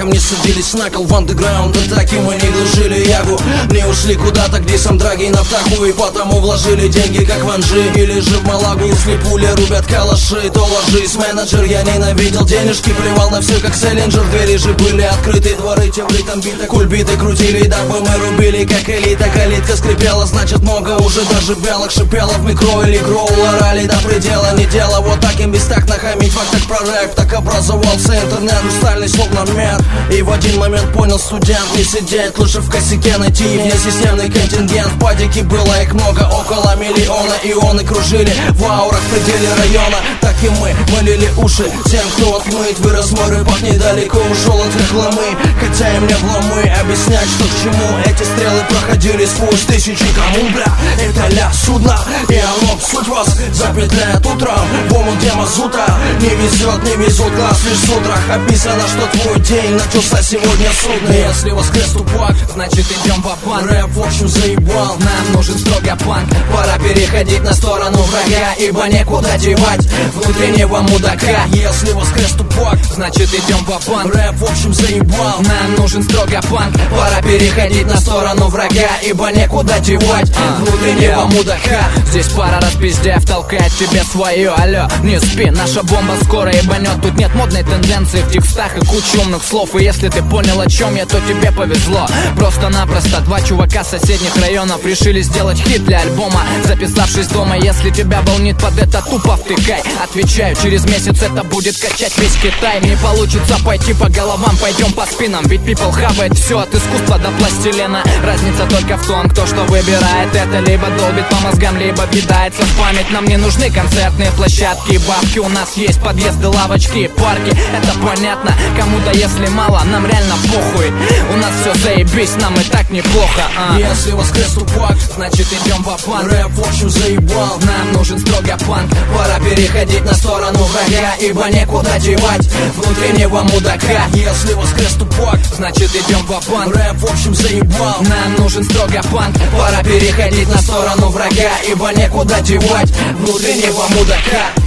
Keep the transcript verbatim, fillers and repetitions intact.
раком не садились на кол в андеграунд. Атаки мы не глушили ягу, не ушли куда-то, где сам драги на втаху. И потому вложили деньги, как в Анжи или же в Малагу. Если пули рубят калаши, то ложись, менеджер. Я ненавидел денежки, плевал на все, как Селлинджер. Двери же были открыты, дворы темли, там биты, кульбиты крутили, дабы мы рубили, как элита. Калитка скрипела, значит много уже даже белок шипело в микро или гроу. Орали до предела, не дело вот так им бестактно хамить. В фактах про рэп, так образовался интернет, хрустальный словно мед. И в один момент понял студент, не сидеть, лучше в косяке найти внесистемный контингент. В падике было их много, около миллиона. Ионы кружили в аурах в пределе района. Так и мы молили уши тем, кто отмыть. Вырос мой рыбак недалеко, ушел от рекламы. Хотя и мне вломы объяснять, что к чему. Эти стрелы проходили сквозь тысячи кому, бля. Это ля судна, и оно суть вас запетляет утром в омут где мазута. Не везет, не везут глаз лишь в утрах. Описано, что твой день начался сегодня судный. Если воскрес тупак, значит идем по панк. Рэп в общем заебал, нам нужен строго панк. Пора переходить на сторону врага, ибо некуда девать внутреннего мудака. Если воскрес тупак, значит идем по панк. Рэп в общем заебал, нам нужен строго панк. Пора переходить на сторону врага, ибо некуда девать а, внутреннего мудака. Здесь пара распиздев толкает тебе свое. Алло, не спи, наша бомба скоро ебанет. Тут нет модной тенденции в текстах и кучу умных слов. И если ты понял, о чем я, то тебе повезло. Просто-напросто два чувака с соседних районов решили сделать хит для альбома, записавшись дома. Если тебя волнит под это, тупо втыкай. Отвечаю, через месяц это будет качать весь Китай. Не получится пойти по головам, пойдем по спинам. Ведь people хавает все от искусства до пластилина. Разница только в том, кто что выбирает. Это либо долбит по мозгам, либо въедается в память. Нам не нужны концертные площадки и бабки. У нас есть подъезды, лавочки и парки. Это понятно, кому-то если мало, нам реально похуй. У нас все заебись, нам и так неплохо а. Если воскрес тупак, значит идем по панк. Рэп в общем заебал, нам нужен строго панк. Пора переходить на сторону врага, ибо некуда девать внутреннего мудака. Если воскрес тупак, значит идем по панк. Рэп в общем заебал, нам нужен строго панк. Пора переходить на сторону врага, ибо некуда девать внутреннего мудака.